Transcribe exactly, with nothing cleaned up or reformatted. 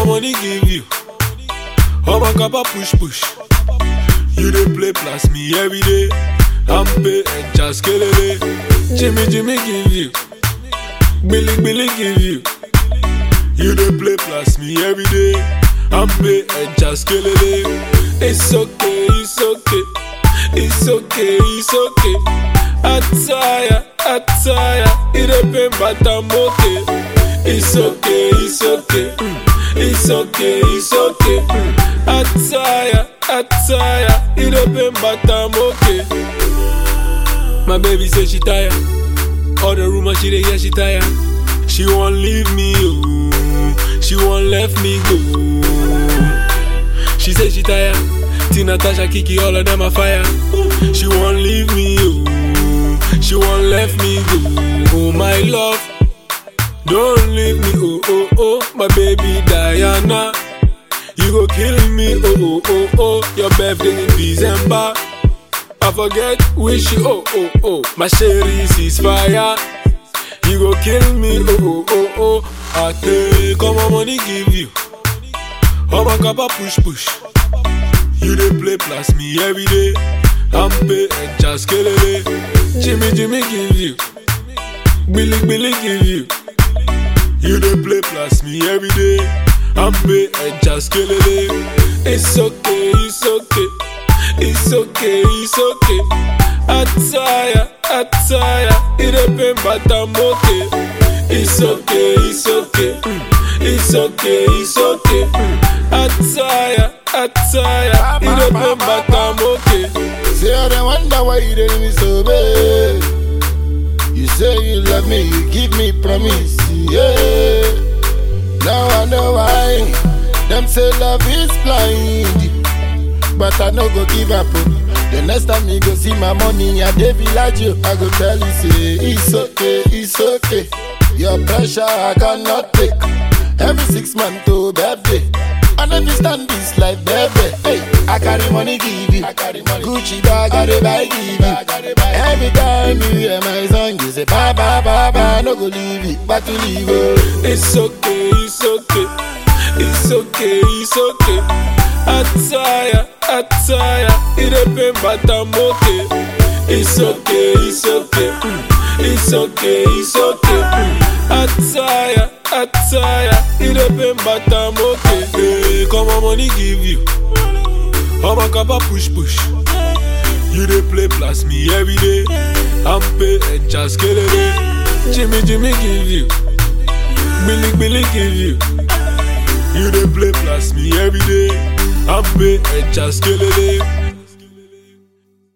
money give you. All my kappa push push. You dey play plus me every day. I'm pay and just kill it. Jimmy Jimmy give you. Billy Billy give you. You dey play plus me every day. I'm pay and just kill it. It's okay, it's okay. It's okay, it's okay. Attire, attire. It a pain but I'm okay. It's okay, it's okay. Mm. It's okay, it's okay. Mm. Attire, attire. It a pain but I'm okay. My baby say she tired. All the rumors she dey hear she tired. She won't leave me, oh. She won't let me go. She say she tired. Tina, Tasha, Kiki, all of them are fire. She won't leave me, oh. She won't let me go. Oh my love, don't leave me, oh oh oh. My baby Diana, you go kill me, oh oh oh oh. Your birthday in December, I forget wish you, oh oh oh. My sherry is fire, you go kill me, oh oh oh oh. I take all my money give you, all my kappa push push. You dey play plus me every day. I'm pay and just kill it. Jimmy Jimmy give you. Billy Billy give you. You dey play plus me every day. I'm pay and just kill it. It's okay, it's okay. It's okay, it's okay. Attire, attire. It a pain but I'm okay. It's okay, it's okay. Mm. It's okay, it's okay. Mm. Attire, attire. It a pain but I'm okay. Say I don't wonder why you didn't me so bad. You say you love me, you give me promise, yeah. Now I know why. Them say love is blind, but I no go give up. The next time you go see my money at the village, I go tell you say it's okay, it's okay. Your pressure I cannot take. Every six months to birthday, I never stand this life, baby. Hey, I carry money give you, I carry money. Gucci bag, I dey buy give you. Every time you hear my song, you say bye bye bye bye. No go leave it, but to leave it. It's okay, it's okay. It's okay, it's okay. Attire, attire. It a pain but I'm okay. It's okay, it's okay. Mm. It's okay, it's okay. Mm. Attire, attire. It a pain but I'm okay. Hey, come on money give you. All my kappa push push. You dey play plus me every day. I'm pay and just kill it. Jimmy Jimmy give you. Billy Billy give you. You dey play plus me every day. I'm pay and just kill it.